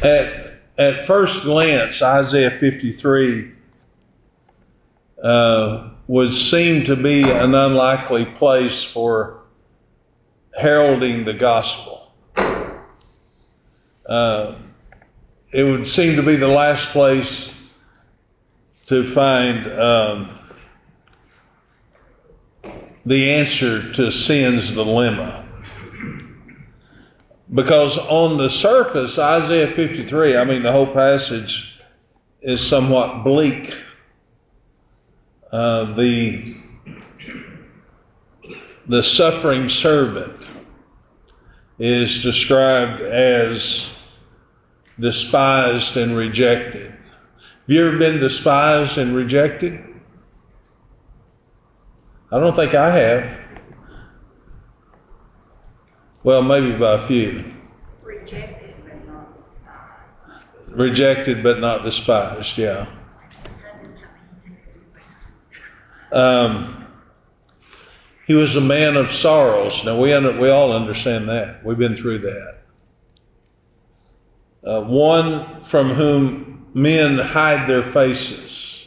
At first glance, Isaiah 53 would seem to be an unlikely place for heralding the gospel. It would seem to be the last place to find the answer to sin's dilemma. Because on the surface, Isaiah 53, the whole passage is somewhat bleak. The suffering servant is described as despised and rejected. Have you ever been despised and rejected? I don't think I have. Well, maybe by a few. Rejected but not despised. Rejected but not despised, yeah. He was a man of sorrows. Now we all understand that. We've been through that. One from whom men hide their faces.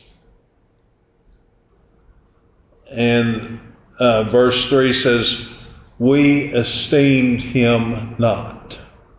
And verse 3 says, we esteemed him not.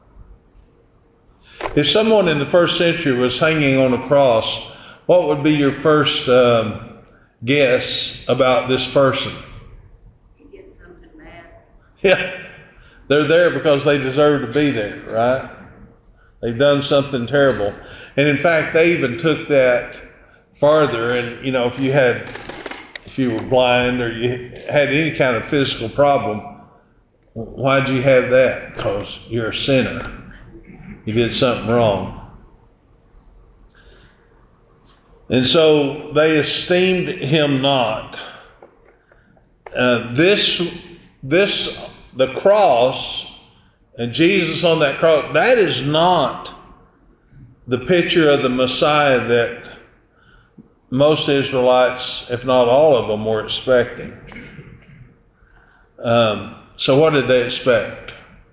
If someone in the first century was hanging on a cross, what would be your first guess about this person? You get something bad. Yeah, they're there because they deserve to be there, right? They've done something terrible. And in fact, they even took that farther. And, if you were blind or you had any kind of physical problem, why'd you have that? Because you're a sinner. You did something wrong. And so they esteemed him not. The cross and Jesus on that cross, that is not the picture of the Messiah that most Israelites, if not all of them, were expecting. So what did they expect?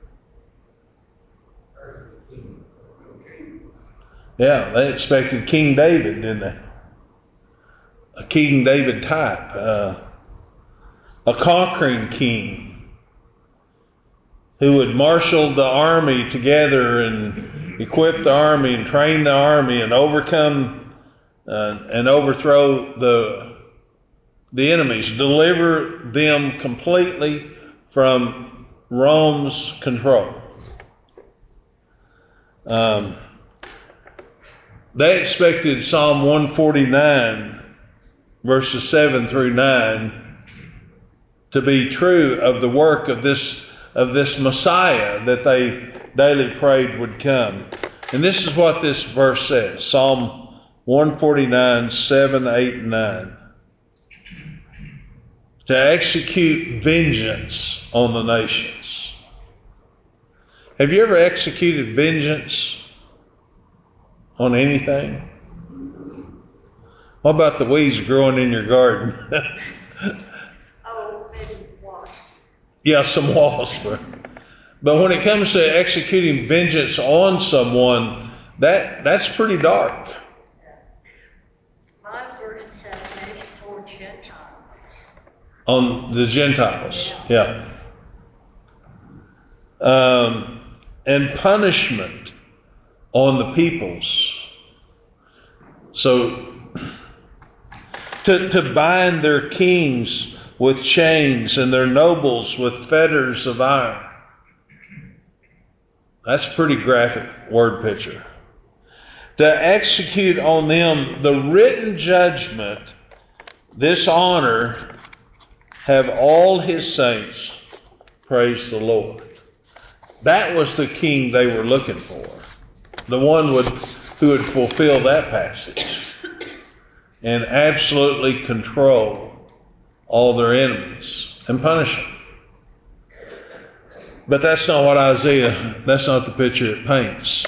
Yeah, they expected King David, didn't they? A King David type. A conquering king who would marshal the army together and equip the army and train the army and overcome and overthrow the enemies, deliver them completely from Rome's control. They expected Psalm 149, verses 7 through 9, to be true of the work of this Messiah that they daily prayed would come. And this is what this verse says, Psalm 149, 7, 8, and 9. To execute vengeance on the nations. Have you ever executed vengeance on anything? What about the weeds growing in your garden? Oh, maybe wasp. Yeah, some wasp. But when it comes to executing vengeance on someone, that's pretty dark. My verse says maybe toward Gentiles. On the Gentiles, yeah. And punishment on the peoples. So to bind their kings with chains and their nobles with fetters of iron. That's a pretty graphic word picture. To execute on them the written judgment, this honor have all his saints praise the Lord. That was the king they were looking for. The one who would fulfill that passage and absolutely control all their enemies and punish them. But that's not what that's not the picture it paints.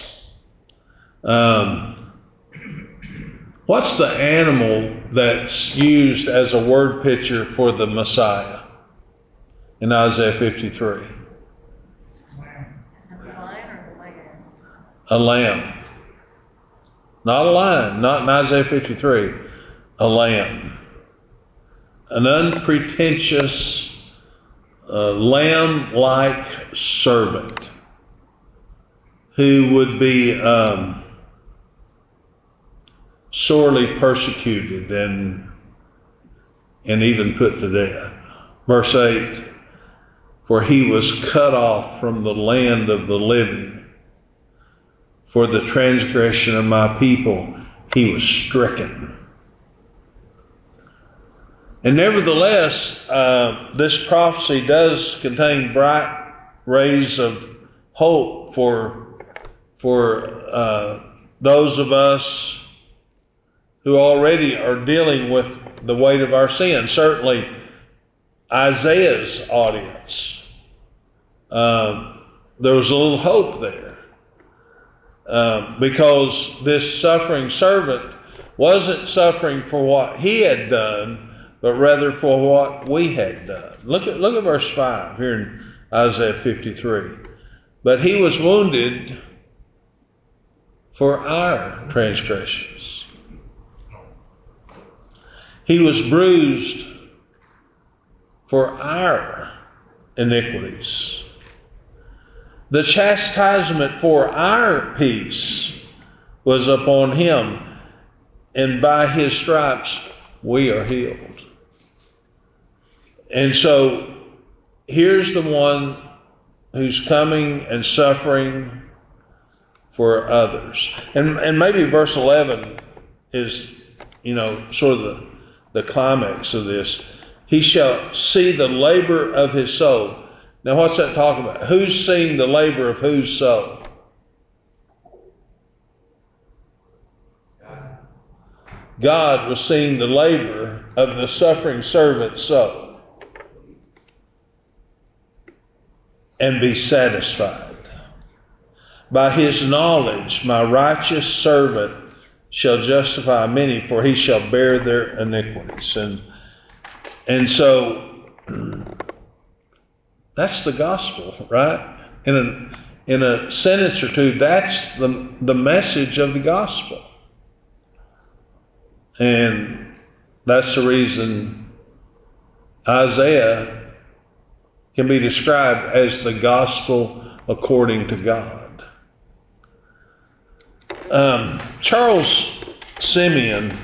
What's the animal that's used as a word picture for the Messiah in Isaiah 53? A lion or a lamb? A lamb. Not a lion, not in Isaiah 53, a lamb. An unpretentious, lamb-like servant who would be sorely persecuted and even put to death. Verse 8, for he was cut off from the land of the living. For the transgression of my people, he was stricken. And nevertheless, this prophecy does contain bright rays of hope for those of us who already are dealing with the weight of our sin. Certainly, Isaiah's audience, there was a little hope there, because this suffering servant wasn't suffering for what he had done, but rather for what we had done. Look at verse 5 here in Isaiah 53. But he was wounded for our transgressions. He was bruised for our iniquities. The chastisement for our peace was upon him, and by his stripes we are healed. And so here's the one who's coming and suffering for others. And maybe verse 11 is, sort of the climax of this. He shall see the labor of his soul. Now what's that talking about? Who's seeing the labor of whose soul? God was seeing the labor of the suffering servant's soul and be satisfied. By his knowledge, my righteous servant shall justify many, for he shall bear their iniquities. And so that's the gospel, right? In a sentence or two, that's the message of the gospel. And that's the reason Isaiah can be described as the gospel according to God. Charles Simeon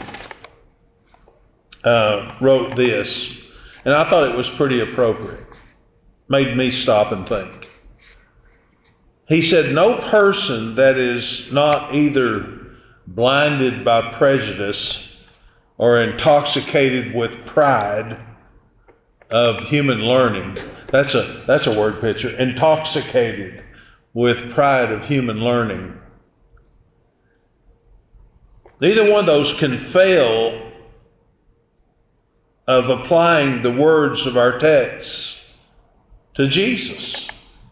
wrote this, and I thought it was pretty appropriate. Made me stop and think. He said, no person that is not either blinded by prejudice or intoxicated with pride of human learning. That's a word picture. Intoxicated with pride of human learning. Neither one of those can fail of applying the words of our text to Jesus,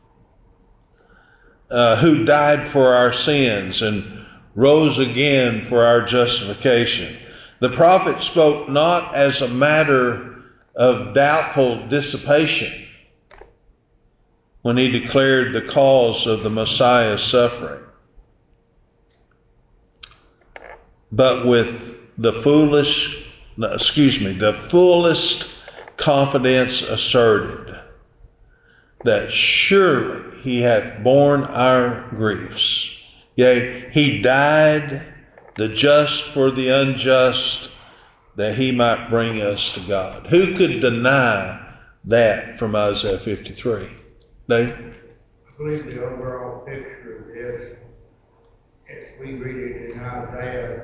who died for our sins and rose again for our justification. The prophet spoke not as a matter of doubtful dissipation when he declared the cause of the Messiah's suffering, but with the fullest confidence asserted that surely he hath borne our griefs. Yea, he died, the just for the unjust, that he might bring us to God. Who could deny that from Isaiah 53? Dave? I believe the overall picture of this, as we read it in Isaiah,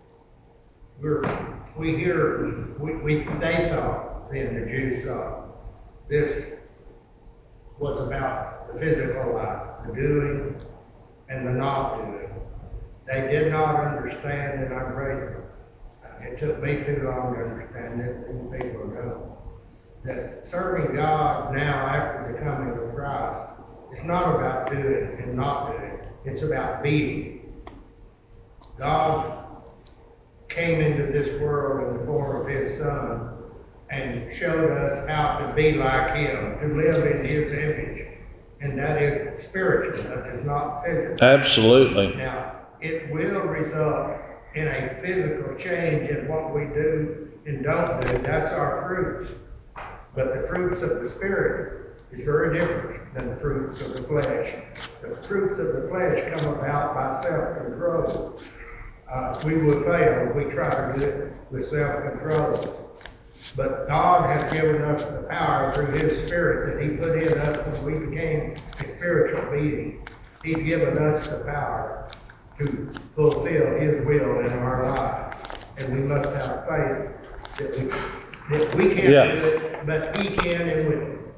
they thought, then the Jews thought, this was about the physical life, the doing and the not doing. They did not understand, and I'm grateful. It took me too long to understand this, and people don't. That serving God now after the coming of Christ is not about doing and not doing. It's about being. God came into this world in the form of his Son and showed us how to be like him, to live in his image. And that is spiritual, that is not physical. Absolutely. Now, it will result in a physical change in what we do and don't do. That's our fruits. But the fruits of the Spirit is very different than the fruits of the flesh. The fruits of the flesh come about by self-control. We will fail if we try to do it with self-control. But God has given us the power through His Spirit that He put in us when we became a spiritual being. He's given us the power to fulfill His will in our lives. And we must have faith that we can't do it, but He can and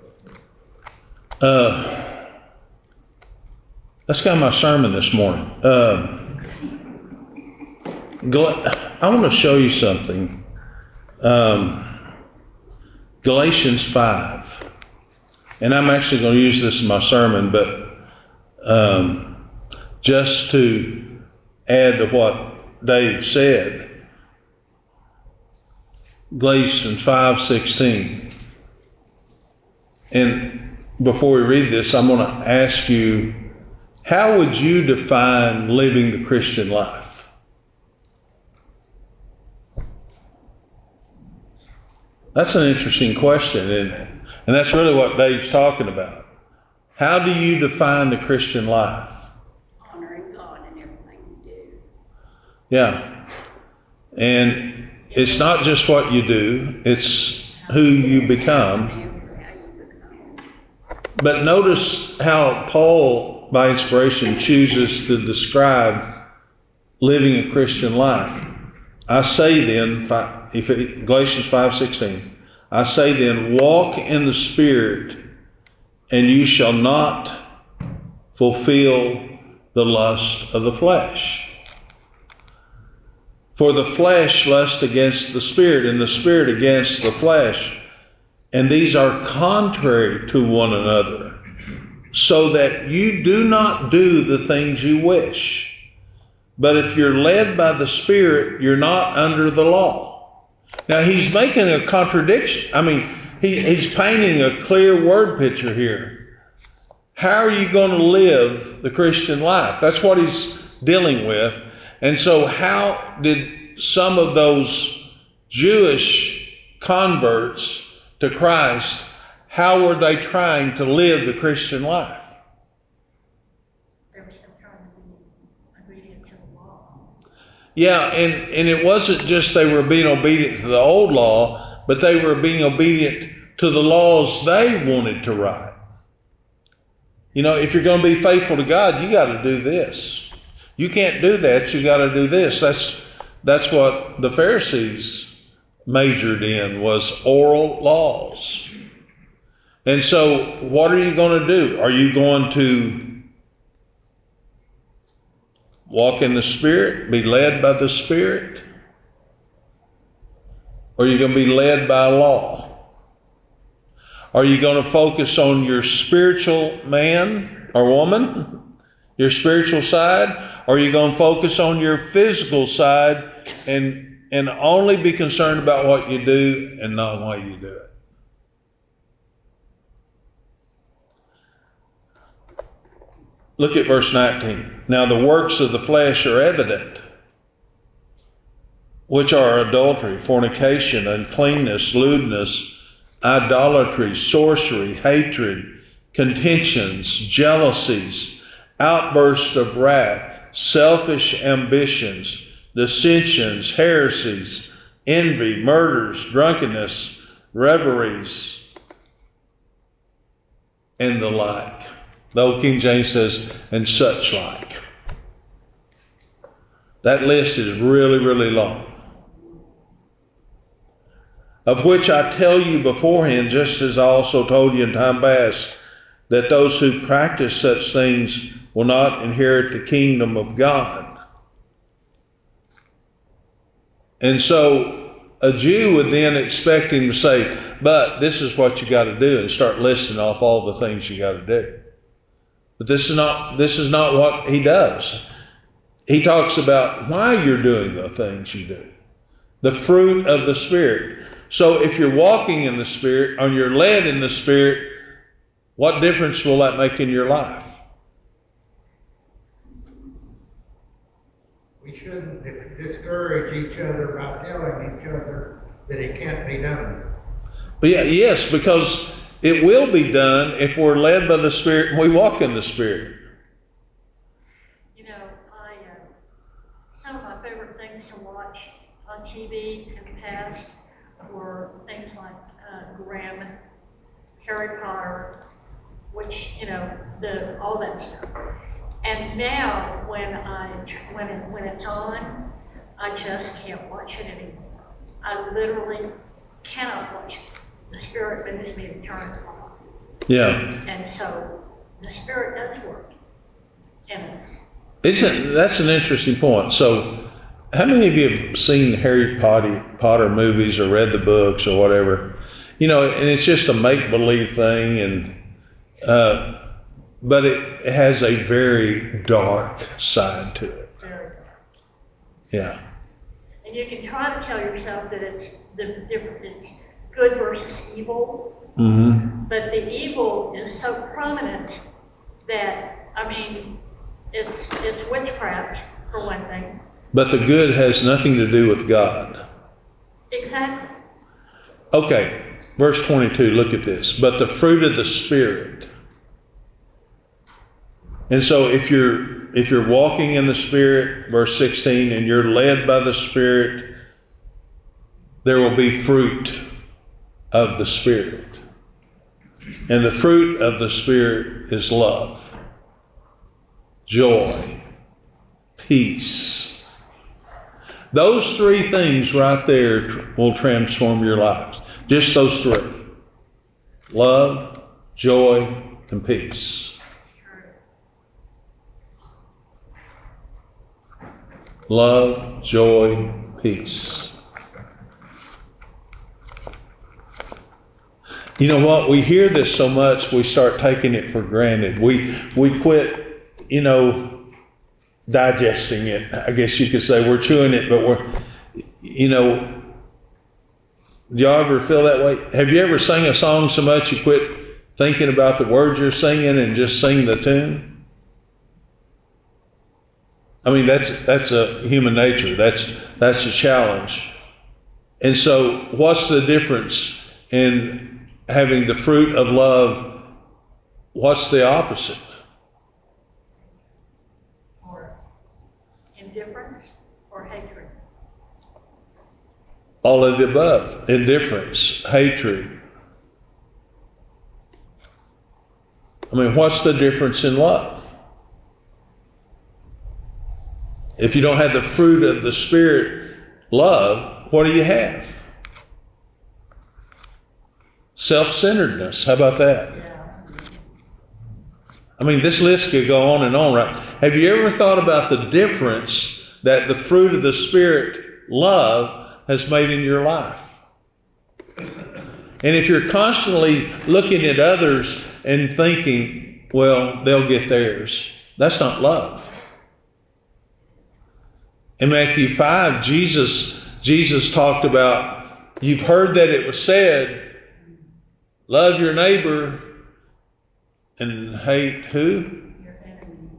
will. That's kind of my sermon this morning. I want to show you something. Galatians 5. And I'm actually going to use this in my sermon, but just to add to what Dave said. Galatians 5:16. And before we read this, I'm going to ask you, how would you define living the Christian life? That's an interesting question, isn't it? And that's really what Dave's talking about. How do you define the Christian life? Honoring God in everything you do. Yeah. And it's not just what you do, it's who you become. But notice how Paul, by inspiration, chooses to describe living a Christian life. I say then, Galatians 5:16, I say then, walk in the Spirit, and you shall not fulfill the lust of the flesh. For the flesh lusts against the Spirit, and the Spirit against the flesh. And these are contrary to one another, so that you do not do the things you wish. But if you're led by the Spirit, you're not under the law. Now he's making a contradiction. I mean, he's painting a clear word picture here. How are you going to live the Christian life? That's what he's dealing with. And so how did some of those Jewish converts to Christ, how were they trying to live the Christian life? They were still trying to be obedient to the law. Yeah, and it wasn't just they were being obedient to the old law, but they were being obedient to the laws they wanted to write. You know, if you're going to be faithful to God, you got to do this. You can't do that, you got to do this. That's what the Pharisees majored in, was oral laws. And so what are you going to do? Are you going to walk in the Spirit, be led by the Spirit? Or are you going to be led by law? Are you going to focus on your spiritual man or woman, your spiritual side? Or are you going to focus on your physical side and only be concerned about what you do and not why you do it? Look at verse 19. Now the works of the flesh are evident, which are adultery, fornication, uncleanness, lewdness, idolatry, sorcery, hatred, contentions, jealousies, outbursts of wrath, selfish ambitions, dissensions, heresies, envy, murders, drunkenness, revelries, and the like. The old King James says, and such like. That list is really, really long. Of which I tell you beforehand, just as I also told you in time past, that those who practice such things will not inherit the kingdom of God. And so a Jew would then expect him to say, but this is what you got to do, and start listing off all the things you got to do. But this is not what he does. He talks about why you're doing the things you do. The fruit of the Spirit. So if you're walking in the Spirit, or you're led in the Spirit, what difference will that make in your life? We shouldn't discourage each other by telling each other that it can't be done. But yeah, yes, because it will be done if we're led by the Spirit and we walk in the Spirit. You know, some of my favorite things to watch on TV in the past were things like Grimm, Harry Potter, which, you know, all that stuff. And now when it's on, I just can't watch it anymore. I literally cannot watch it. The Spirit moves me to turn it off. Yeah. And so the Spirit does work in us. That's an interesting point. So, how many of you have seen Harry Potter movies or read the books or whatever? You know, and it's just a make-believe thing, and but it has a very dark side to it. Very dark. Yeah. And you can try to tell yourself that it's good versus evil, Mm-hmm. but the evil is so prominent that, I mean, it's witchcraft for one thing. But the good has nothing to do with God. Exactly. Okay, verse 22, look at this. But the fruit of the Spirit. And so if you're walking in the Spirit, verse 16, and you're led by the Spirit, there will be fruit of the Spirit. And the fruit of the Spirit is love, joy, peace. Those three things right there will transform your lives. Just those three. Love, joy, and peace. Love, joy, peace. You know what? We hear this so much, we start taking it for granted. We quit, digesting it. I guess you could say we're chewing it, but do y'all ever feel that way? Have you ever sang a song so much you quit thinking about the words you're singing and just sing the tune? I mean, that's a human nature. That's a challenge. And so, what's the difference in having the fruit of love? What's the opposite? Or indifference or hatred. All of the above. Indifference, hatred. I mean, what's the difference in love? If you don't have the fruit of the Spirit, love, what do you have? Self-centeredness. How about that? Yeah. I mean, this list could go on and on, right? Have you ever thought about the difference that the fruit of the Spirit, love, has made in your life? And if you're constantly looking at others and thinking, well, they'll get theirs, that's not love. In Matthew 5, Jesus talked about, you've heard that it was said, love your neighbor and hate who? Your enemy.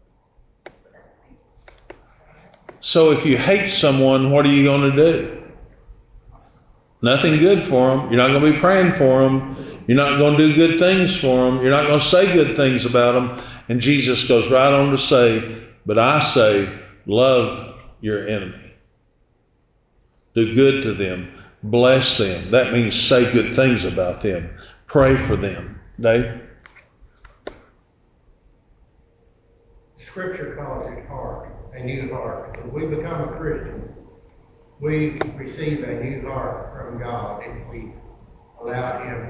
So if you hate someone, what are you going to do? Nothing good for them. You're not going to be praying for them. You're not going to do good things for them. You're not going to say good things about them. And Jesus goes right on to say, but I say, love your enemy. Do good to them. Bless them. That means say good things about them. Pray for them. Dave? Scripture calls it heart, a new heart. When we become a Christian, we receive a new heart from God if we allow Him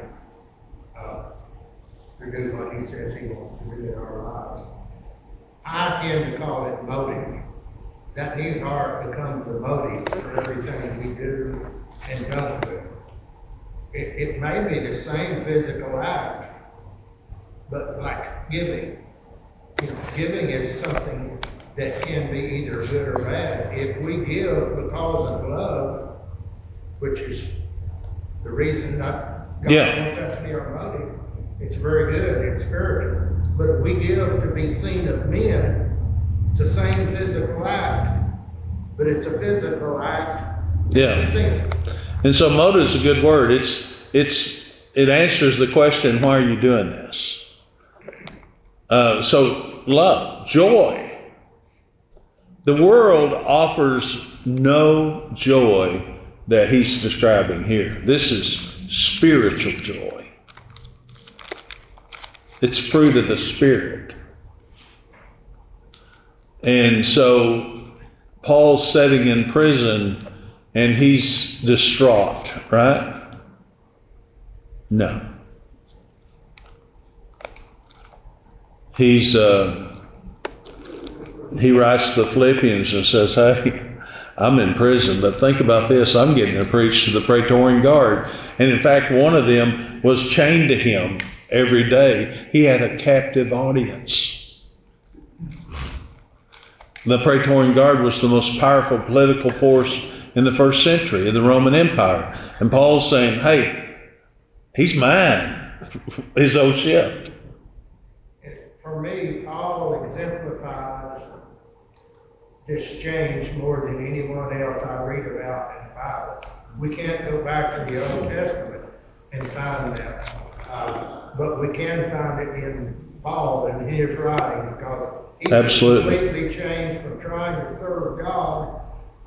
to do what He says He wants to do in our lives. I tend to call it motive. That new heart becomes the motive for everything we do and don't do. It may be the same physical act, but like giving. Giving is something that can be either good or bad. If we give because of love, which is the reason that God wants that to be our motive, it's very good, it's spiritual. But if we give to be seen of men, it's the same physical act, but it's a physical act. Yeah. Sin. And so motive is a good word. It answers the question, why are you doing this? So love, joy. The world offers no joy that he's describing here. This is spiritual joy. It's fruit of the Spirit. And so Paul's sitting in prison and he's distraught, right? No. He writes to the Philippians and says, hey, I'm in prison, but think about this. I'm getting to preach to the Praetorian Guard. And in fact, one of them was chained to him every day. He had a captive audience. The Praetorian Guard was the most powerful political force in the first century of the Roman Empire. And Paul's saying, hey, he's mine. His old shift. For me, Paul exemplifies this change more than anyone else I read about in the Bible. We can't go back to the Old Testament and find that, but we can find it in Paul and his writing, because he completely changed from trying to serve God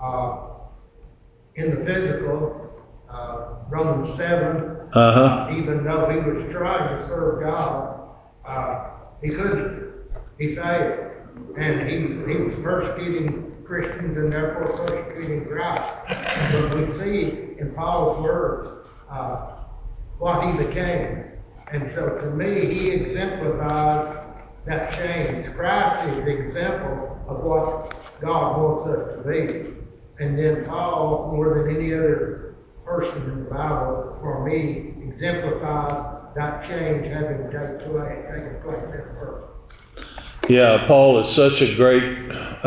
in the physical, Romans 7, even though he was trying to serve God, he couldn't. He failed. And he was persecuting Christians and therefore persecuting Christ. But we see in Paul's words what he became. And so to me, he exemplifies that change. Christ is the example of what God wants us to be. And then Paul, more than any other person in the Bible, for me, exemplifies that change having taken place in a person. Yeah, Paul is such a great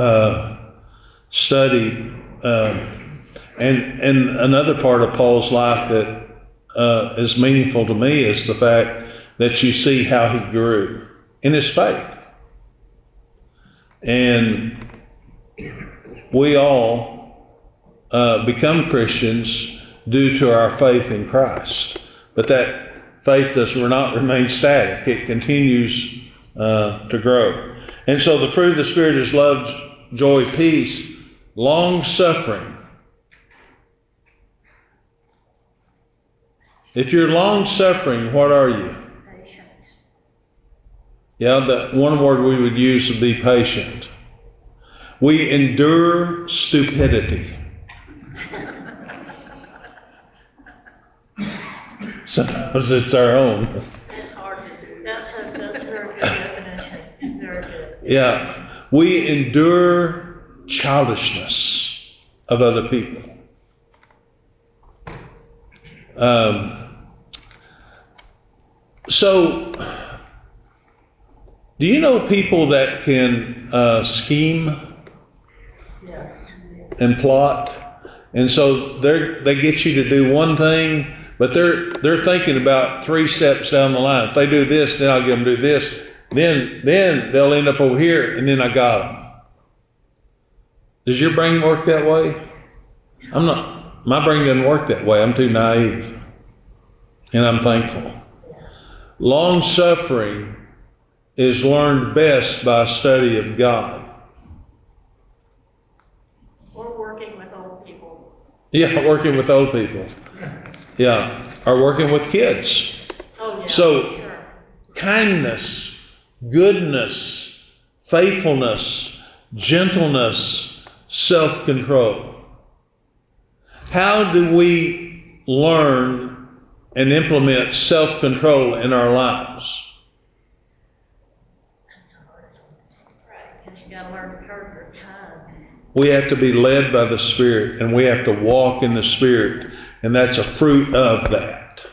study. And another part of Paul's life that is meaningful to me is the fact that you see how he grew in his faith. And we all become Christians due to our faith in Christ. But that faith does not remain static. It continues to grow. And so the fruit of the Spirit is love, joy, peace, long-suffering. If you're long-suffering, what are you? Patience. Yeah, the one word we would use would be patient. We endure stupidity. Sometimes it's our own. It's hard to do. That's a very good definition. Very good. Yeah. We endure childishness of other people. So, do you know people that can scheme Yes. and plot? And so they get you to do one thing, but they're thinking about 3 steps down the line. If they do this, then I'll get them to do this. Then they'll end up over here, and then I got them. Does your brain work that way? My brain doesn't work that way. I'm too naive. And I'm thankful. Long suffering is learned best by a study of God. Or working with old people. Yeah, working with old people. Yeah, or working with kids. Oh, yeah. So, sure. kindness, goodness, faithfulness, gentleness, self-control. How do we learn and implement self-control in our lives? Right, because you got to learn to curb your tongue. We have to be led by the Spirit, and we have to walk in the Spirit, and that's a fruit of that.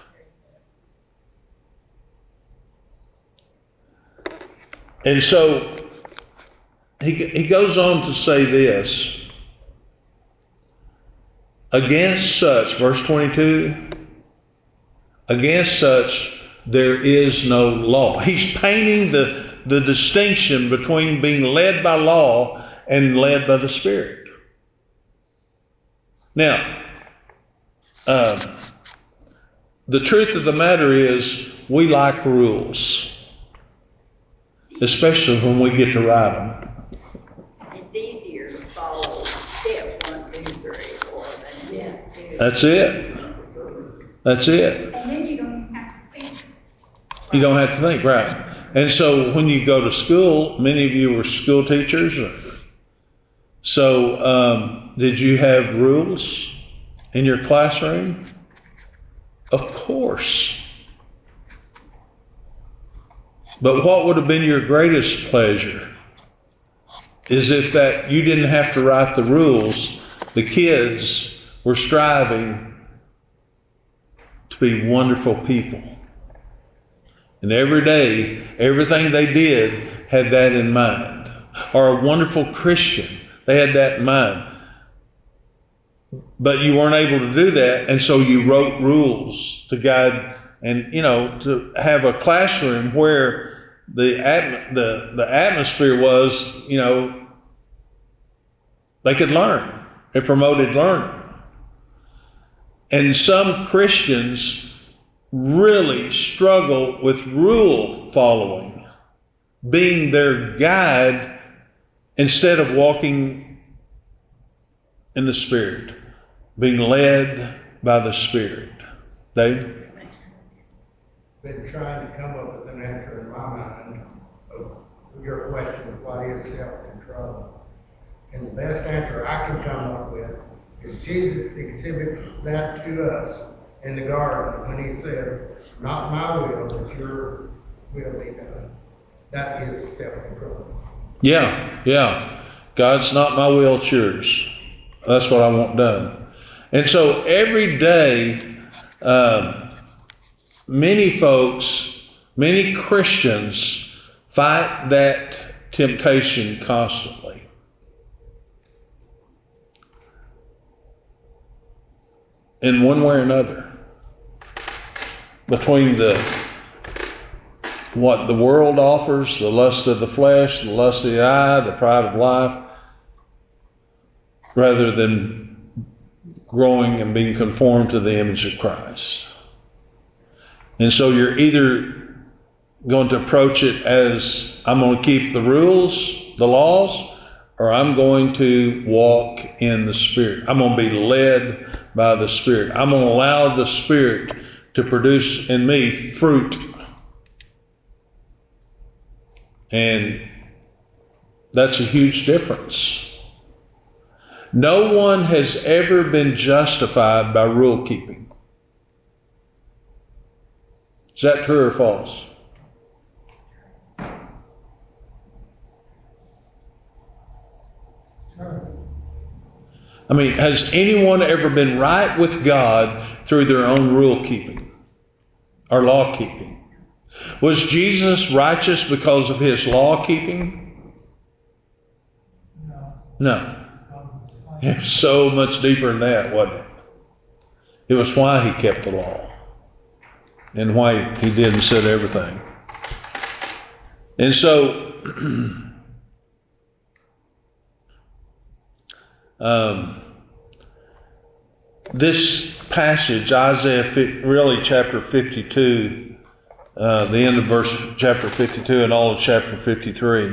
And so he goes on to say this. Against such, verse 22, against such there is no law. He's painting the distinction between being led by law and led by the Spirit. Now, the truth of the matter is, we like rules, especially when we get to write them. It's easier to follow step 1, 2, 3, 4 than it is to. That's it. That's it. And then you don't even have to think. You don't have to think, right? And so when you go to school, many of you were school teachers. So did you have rules in your classroom? Of course. But what would have been your greatest pleasure is if that you didn't have to write the rules. The kids were striving to be wonderful people. And every day, everything they did had that in mind. Or a wonderful Christian, they had that in mind. But you weren't able to do that, and so you wrote rules to guide, and to have a classroom where the atmosphere was, they could learn. It promoted learning. And some Christians really struggle with rule following, being their guide instead of walking in the Spirit, being led by the Spirit. Dave? Been trying to come up with an answer in my mind of your question, what is self-control? And the best answer I can come up with is Jesus exhibits that to us in the garden when he said, not my will, but your will be done. That is self-control. Yeah. God's not my will, it's yours. That's what I want done. And so every day, many folks, many Christians fight that temptation constantly. In one way or another. Between what the world offers, the lust of the flesh, the lust of the eye, the pride of life, rather than growing and being conformed to the image of Christ. And so you're either going to approach it as, I'm going to keep the rules, the laws, or I'm going to walk in the Spirit. I'm going to be led by the Spirit. I'm going to allow the Spirit to produce in me fruit. And that's a huge difference. No one has ever been justified by rule keeping. Is that true or false? I mean, has anyone ever been right with God through their own rule keeping or law keeping? Was Jesus righteous because of his law keeping? No. It was so much deeper than that, wasn't it? It was why he kept the law and why he did and said everything. And so, this passage, Isaiah, really chapter 52, the end of verse chapter 52 and all of chapter 53,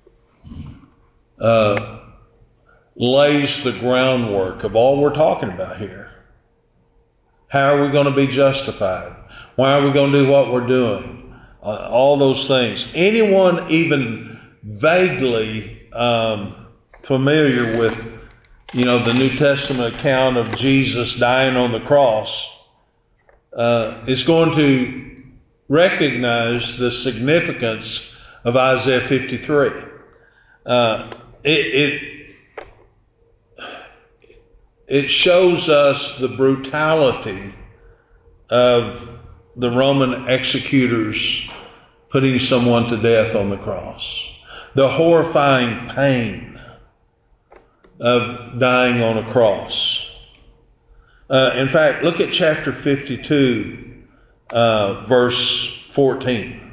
lays the groundwork of all we're talking about here. How are we going to be justified? Why are we going to do what we're doing? All those things. Anyone even vaguely familiar with, the New Testament account of Jesus dying on the cross is going to recognize the significance of Isaiah 53. It shows us the brutality of the Roman executors putting someone to death on the cross. The horrifying pain of dying on a cross. In fact, look at chapter 52, verse 14.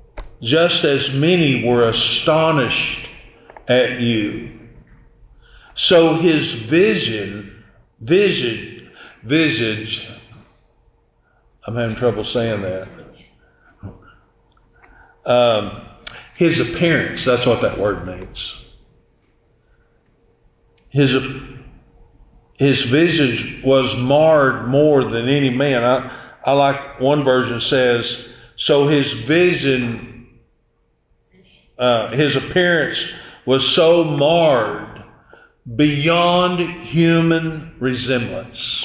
Just as many were astonished at you, So his visage, I'm having trouble saying that. His appearance, that's what that word means. His visage was marred more than any man. I like one version says, so his vision, his appearance was so marred beyond human resemblance.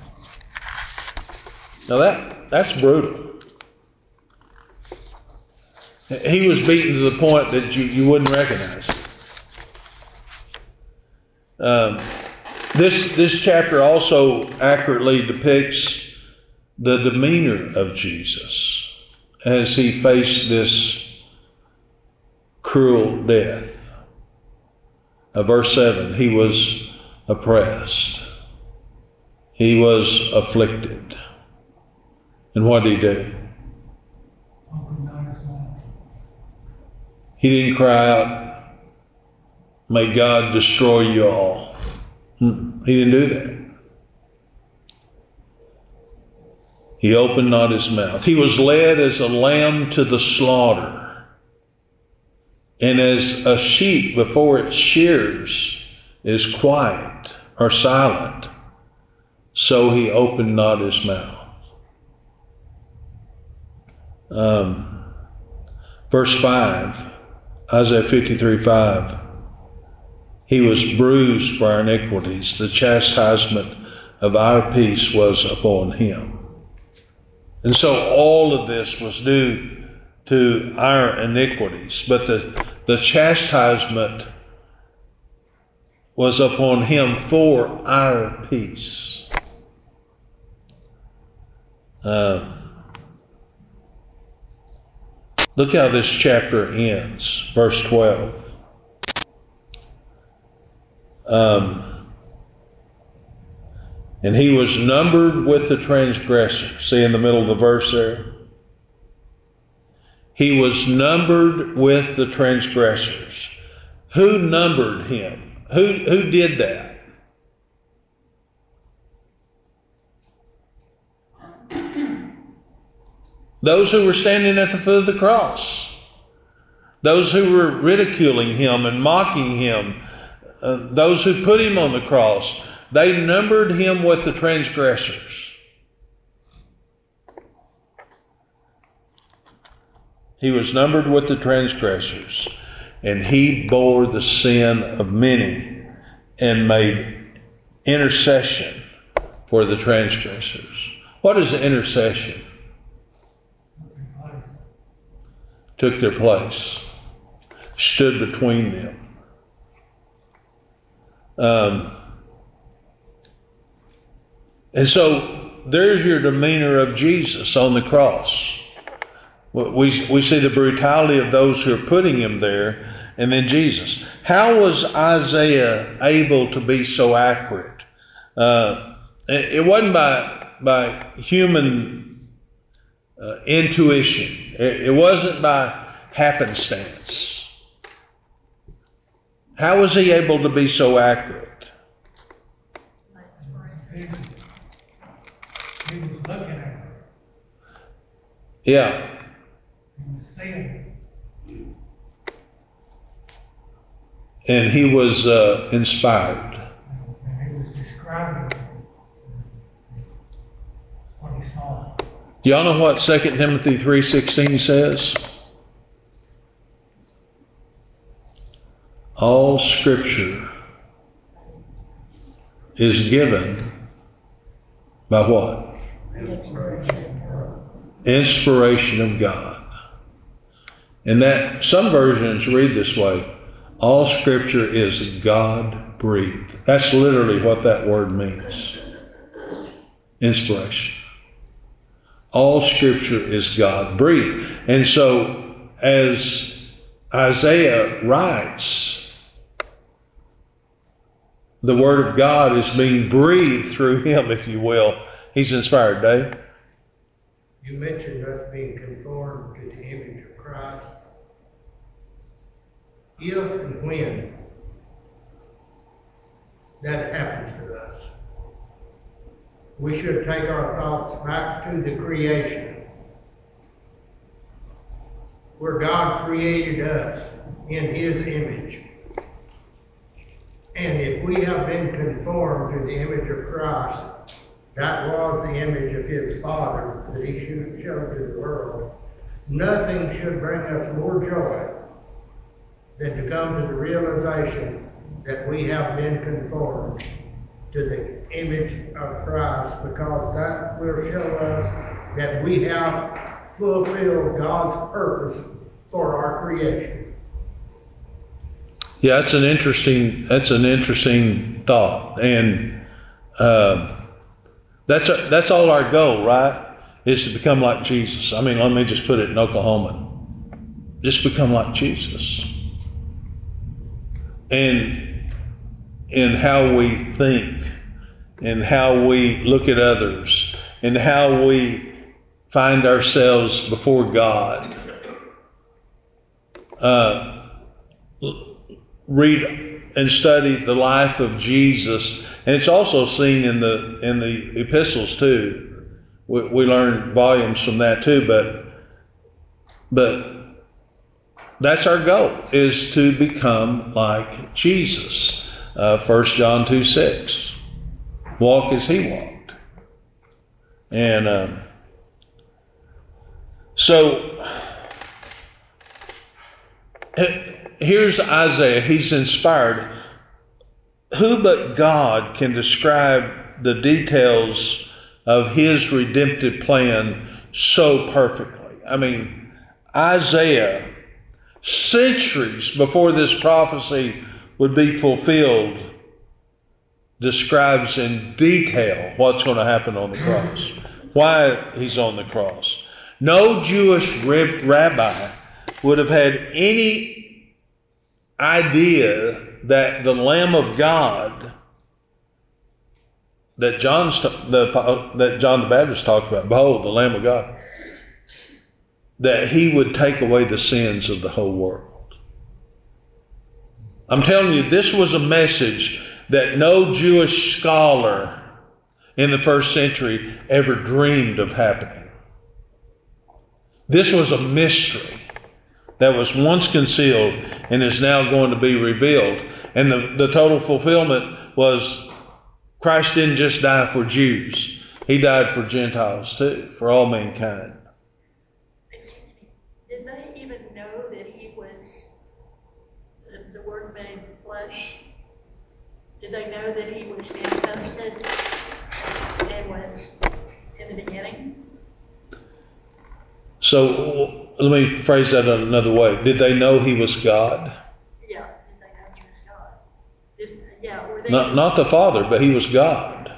Now that's brutal. He was beaten to the point that you wouldn't recognize him. This chapter also accurately depicts the demeanor of Jesus as he faced this cruel death. Verse 7, he was oppressed. He was afflicted. And what did he do? He didn't cry out, may God destroy you all. He didn't do that. He opened not his mouth. He was led as a lamb to the slaughter. And as a sheep before its shears is quiet or silent, so he opened not his mouth. Verse 5, Isaiah 53:5. He was bruised for our iniquities. The chastisement of our peace was upon him. And so all of this was due to our iniquities. But the chastisement was upon him for our peace. Look how this chapter ends. Verse 12. And he was numbered with the transgressors. See in the middle of the verse there? He was numbered with the transgressors. Who numbered him? Who did that? Those who were standing at the foot of the cross. Those who were ridiculing him and mocking him. Those who put him on the cross. They numbered him with the transgressors. He was numbered with the transgressors, and he bore the sin of many and made intercession for the transgressors. What is intercession? Took their place, stood between them. And so there's your demeanor of Jesus on the cross. We see the brutality of those who are putting him there, and then Jesus. How was Isaiah able to be so accurate? It wasn't by human intuition. It wasn't by happenstance. How was he able to be so accurate? He was looking at her. Yeah. He was seeing And he was inspired. and he was describing what he saw. Do y'all know what 2 Timothy 3:16 says? All Scripture is given by what? Inspiration of God. And that some versions read this way: all Scripture is God breathed. That's literally what that word means. Inspiration. All Scripture is God breathed. And so as Isaiah writes, the Word of God is being breathed through him, if you will. He's inspired, Dave. You mentioned us being conformed to the image of Christ. If and when that happens to us. We should take our thoughts back to the creation, where God created us in His image. And if we have been conformed to the image of Christ, that was the image of His Father that He should show to the world. Nothing should bring us more joy than to come to the realization that we have been conformed to the image of Christ, because that will show us that we have fulfilled God's purpose for our creation. Yeah, that's an interesting thought, and that's all our goal, right? Is to become like Jesus. I mean, let me just put it in Oklahoma. Just become like Jesus. And in how we think, and how we look at others, and how we find ourselves before God. Read and study the life of Jesus, and it's also seen in the epistles too. We learn volumes from that too, but that's our goal, is to become like Jesus. 1 John 2:6, walk as He walked. And so here's Isaiah. He's inspired. Who but God can describe the details of His redemptive plan so perfectly? I mean, Isaiah, centuries before this prophecy would be fulfilled, describes in detail what's going to happen on the cross, why He's on the cross. No Jewish rabbi would have had any idea that the Lamb of God that John the Baptist talked about, behold, the Lamb of God, that He would take away the sins of the whole world. I'm telling you, this was a message that no Jewish scholar in the first century ever dreamed of happening. This was a mystery that was once concealed and is now going to be revealed. And the total fulfillment was Christ didn't just die for Jews. He died for Gentiles too, for all mankind. Did they even know that He was the Word made flesh? Did they know that He was manifested and was in the beginning? So let me phrase that another way. Did they know He was God? Yeah. Did they know He was God? Were they Not the Father, but He was God.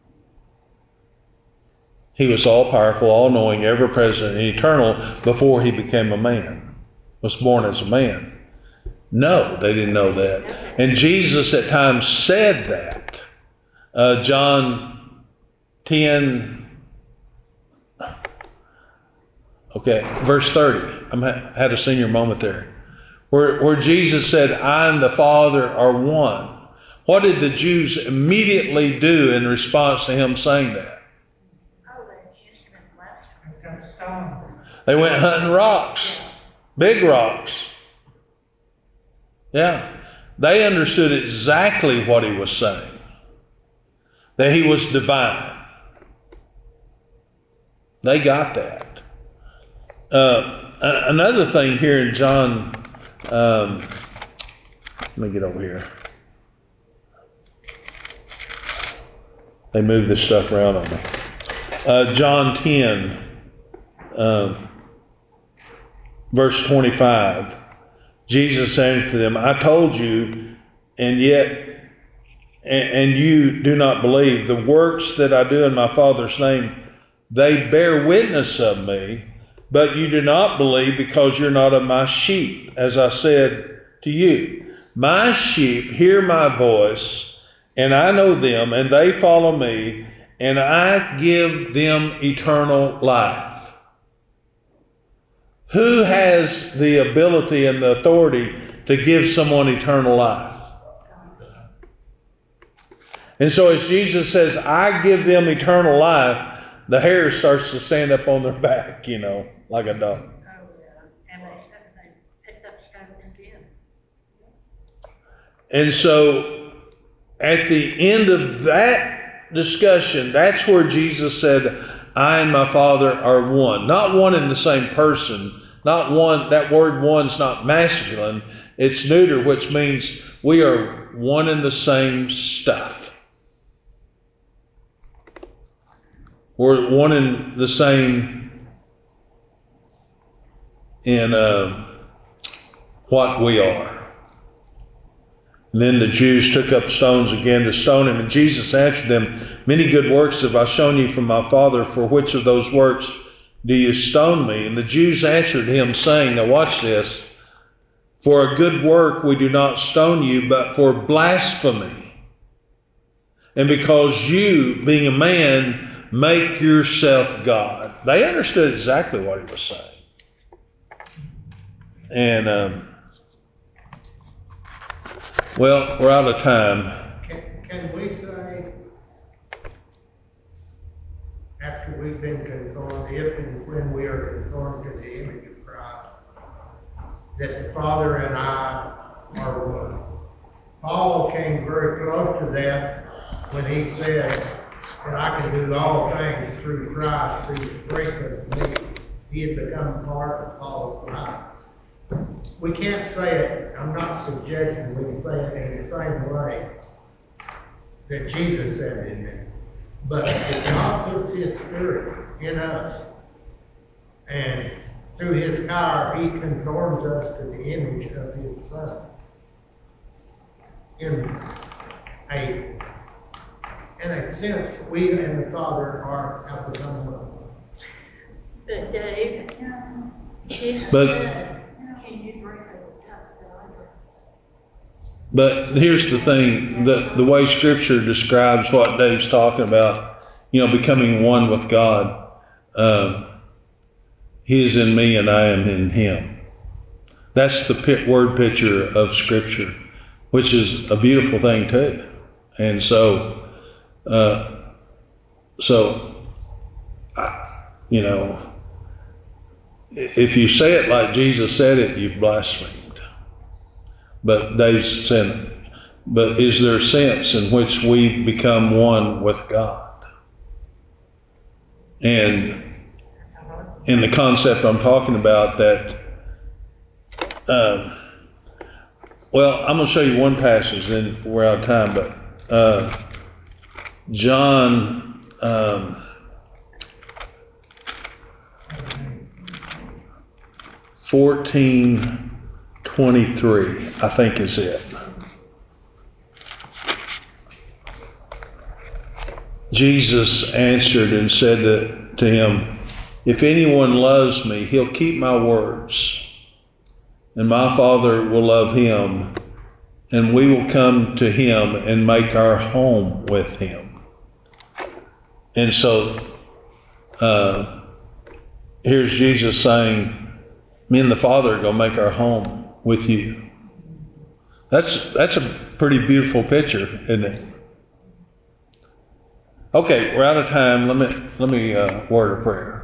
He was all-powerful, all-knowing, ever-present, and eternal before He became a man, was born as a man. No, they didn't know that. And Jesus at times said that. John 10, verse 30. I had a senior moment there. Where Jesus said, I and the Father are one. What did the Jews immediately do in response to Him saying that? Oh, they accused Him in blasphemy. I've got stone. They went hunting rocks. Big rocks. Yeah. They understood exactly what He was saying. That He was divine. They got that. Another thing here in John, let me get over here. They move this stuff around on me. John 10, verse 25. Jesus answered to them, I told you, and you do not believe. The works that I do in my Father's name, they bear witness of me, but you do not believe because you're not of my sheep, as I said to you. My sheep hear my voice, and I know them, and they follow me, and I give them eternal life. Who has the ability and the authority to give someone eternal life? And so as Jesus says, I give them eternal life, the hair starts to stand up on their back, like a dog. Oh, yeah. And they said they picked up stones again. And so at the end of that discussion, that's where Jesus said, I and my Father are one. Not one in the same person. Not one, that word one's not masculine. It's neuter, which means we are one in the same stuff. We're one in the same in what we are. And then the Jews took up stones again to stone him. And Jesus answered them, many good works have I shown you from my Father. For which of those works do you stone me? And the Jews answered him, saying, now watch this, for a good work we do not stone you, but for blasphemy. And because you, being a man, make yourself God. They understood exactly what he was saying. And, well, we're out of time. Can we say, after we've been conformed, if and when we are conformed to the image of Christ, that the Father and I are one? Paul came very close to that when he said that I can do all things through Christ who strengthens me. He had become part of Paul's life. We can't say it, I'm not suggesting we can say it in the same way that Jesus said it in me. But if God puts His Spirit in us, and through His power He conforms us to the image of His Son, in a sense, we and the Father have become one. But Dave, Jesus But- said, can you drink of the cup that I drink? But here's the thing, the way Scripture describes what Dave's talking about, becoming one with God. He is in me and I am in Him. That's the word picture of Scripture, which is a beautiful thing too. And if you say it like Jesus said it, you've blasphemed. But Dave's saying, but is there a sense in which we become one with God? And in the concept I'm talking about that, well, I'm going to show you one passage, then we're out of time, but John 14:23, I think is it. Jesus answered and said to him, if anyone loves me, he'll keep my words, and my Father will love him, and we will come to him and make our home with him. And so, here's Jesus saying, me and the Father are going to make our home with you. That's a pretty beautiful picture, isn't it? Okay, we're out of time. Let me word a prayer.